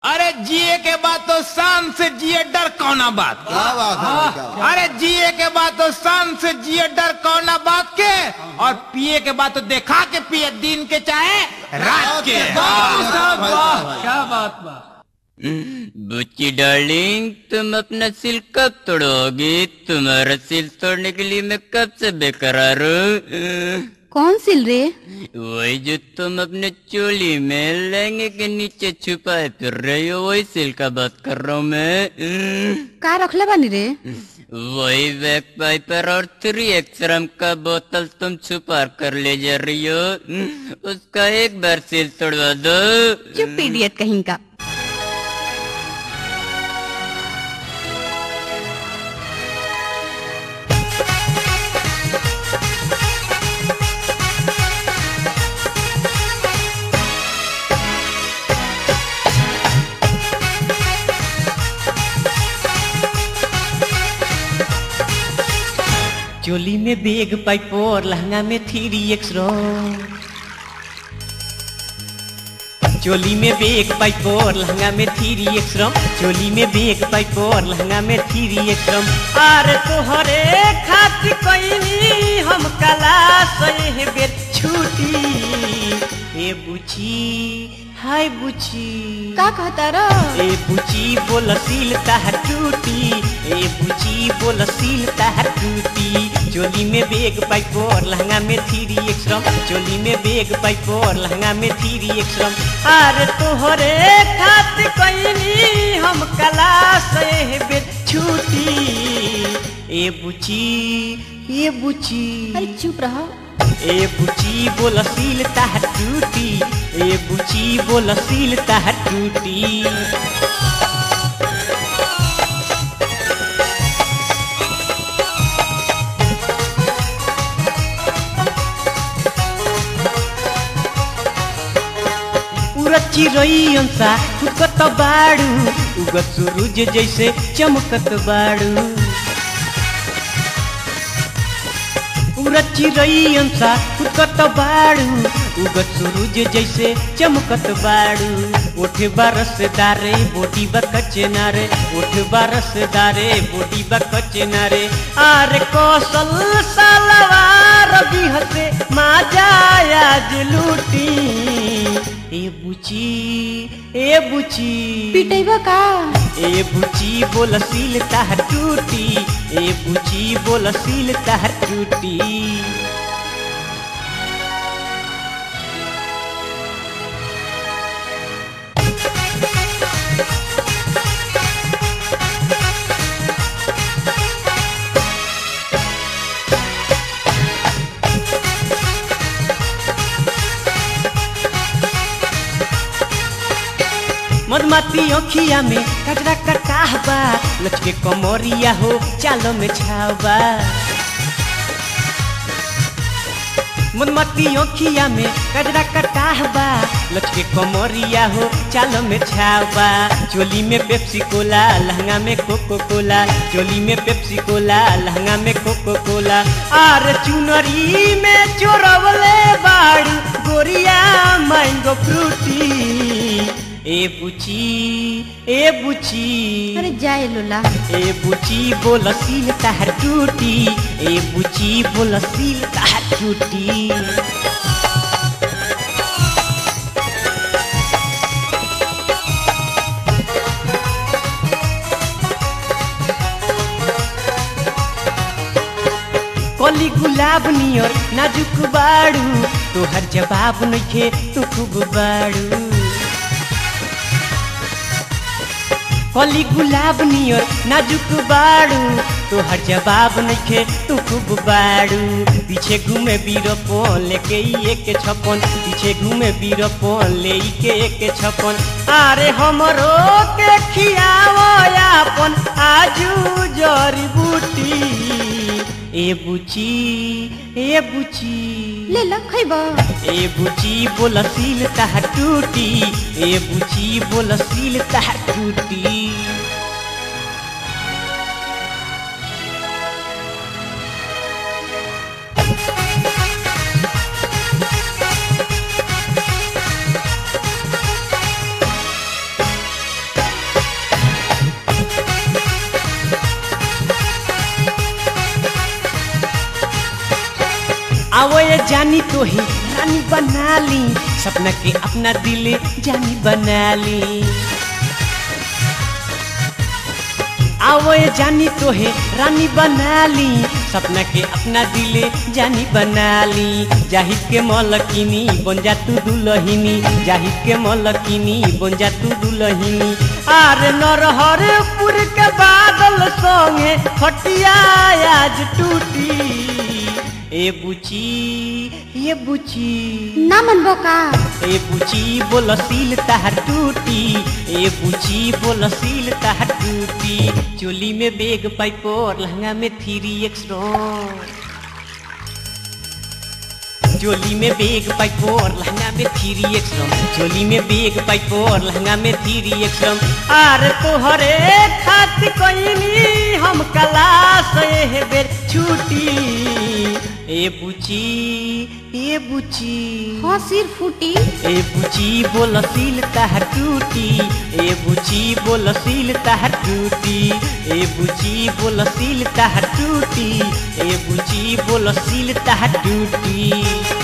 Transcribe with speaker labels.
Speaker 1: अरे जिए के बाद तो शान से जिए डर कौना बात के।
Speaker 2: क्या बात है, क्या बात।
Speaker 1: अरे जिए के बाद तो शान से जिए डर कौना बात के, और पिए के बाद तो देखा के पिए दिन के चाहे रात के।
Speaker 3: क्या बात बा।
Speaker 4: बुच्ची डार्लिंग, तुम अपना सिल कब तोड़ोगी? तुम्हारा सिल तोड़ने के लिए मैं कब से बेकरार हूँ।
Speaker 5: कौन सिल रे?
Speaker 4: वही जो तुम अपने चोली में लहंगे के नीचे छुपाए फिर रही हो, वही सिल का बात कर रहा हूँ मैं।
Speaker 5: का रखले बानी रे?
Speaker 4: वही बैक पाइपर और 3XRM का बोतल तुम छुपा कर ले जा रही हो, उसका एक बार सिल तोड़वा दो।
Speaker 5: चुप इडियट कहीं का।
Speaker 6: चोली में बेग पाइपोर, लहंगा में 3XRM। चोली में बेग पाइपोर, लहंगा में 3XRM। चोली में बेग पाइपोर, लहंगा में 3XRM। आरे तोहरे खातिर कइनी हम क्लास ये बेर छुट्टी। ए बुची हाय बुची,
Speaker 5: का कहता रो?
Speaker 6: ए बुची बोल सील ताह टूटी। ए बुची बोल सील ताह टूटी। चोली में बेग पाइपोर, लहंगा में 3XRM। चोली में बेग पाइपोर, लहंगा में 3XRM। आरे तोहरे खातिर कइनी हम क्लास ये बेर छुट्टी। ए बुची ए बुची,
Speaker 5: अरे चुप रहो।
Speaker 6: ए बुची बोल सील ताह टूटी। ए बुची बोल सील ताह टूटी। उड़त चिरई अंसा फुकत बाड़ू, उगत सूरज जैसे चमकत बाड़ू। उड़त चिरई अंसा फुकत बाड़ू, उगत सूरज जैसे चमकत बाड़ू। ओठ बरसदारे बॉडी बकचनारे, ओठ बरसदारे बॉडी बकचनारे। आरे कौशल सलवार बिहसे माजाया लूटी। ए बुची
Speaker 5: पिटैबा का?
Speaker 6: ए बुची बोल सील ताह टूटी। ए बुची बोल सील ताह टूटी। मधुमती अखिया में कजरा कटाह बा, लचके कमरिया हो चालो में छावा। मधुमती अखिया में कजरा कटाह बा, लचके कमरिया हो चालो में छावा। चोली में पेप्सी कोला, लहंगा में कोको कोला। चोली में पेप्सी कोला, लहंगा में कोको कोला। आर चुनरी में चोरवले बाड़ू गोरिया मैंगो फ्रूटी। ए बुची
Speaker 5: अरे जाए लोला।
Speaker 6: ए बुची बोल सील ताह टूटी। ए बुची बोल सील ताह टूटी। कली गुलाब नियर नाजुक बाड़ू, तोहर जवाब नइखे तू खूब बाड़ू। कली गुलाब नियर नाजुक बाड़ू, तोहर जवाब नइखे तू खूब बाड़ू। पीछे घूमे बीरपन लेके 156, पीछे घूमे बीरपन लेके 156। आरे हमरो के खियावो आपन आजू जड़ी बूटी। ए बुची
Speaker 5: ले ला खैबा।
Speaker 6: ए बुची बोल सील ताह टूटी। ए बुची बोल सील ताह टूटी। जानी तो ही रानी बना ली, सपना के अपना दिल जानी बना ली। आओ जानी तो है रानी बना ली, सपना के अपना दिल जानी बना ली। जाहिद के मलकिनी बन जा तू दुल्हनी, जाहिद के मलकिनी बन जा तू दुल्हनी। आर नरहरपुर के बादल संगे खटिया आज टूटी। ए बुची ये बुची
Speaker 5: ना मनबो का
Speaker 6: ए बुची बोल सील तार टूटी, ए बुची बोल सील तार टूटी। चोली में बेग पाइपोर लहंगा में 3x चोली में बेग पाइपोर लहंगा में 3x चोली में बेग पाइपोर लहंगा में 3x। आर तोहरे खातिर कोइनी हम क्लास ए बेर छुट्टी। ए बुची
Speaker 5: हाँ सिर फूटी।
Speaker 6: ए बुची बोल सील तार टूटी, ए बुची बोल सील तार टूटी, ए बुची बोल सील तार टूटी, ए बुची बोल सील तार टूटी।